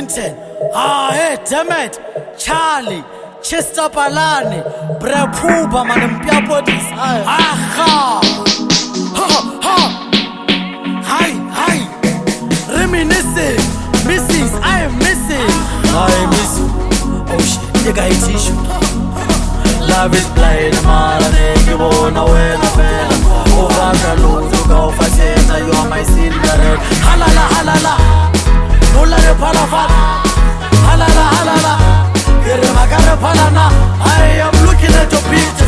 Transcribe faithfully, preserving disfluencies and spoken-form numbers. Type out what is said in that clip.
Clinton, ah, hey, damn it, Charlie, Chester Palani, Brepuba, Manampia Podis, aha, ha, ha, hi, hi, reminiscing, Missus I am missing, I miss you, oh shit, you got a tissue, love is blind, man, you wanna win a fella, over the load, you go for center, you are my cigarette, halala, halala, Mulare Palafat, halala, halala, I am looking at your beat.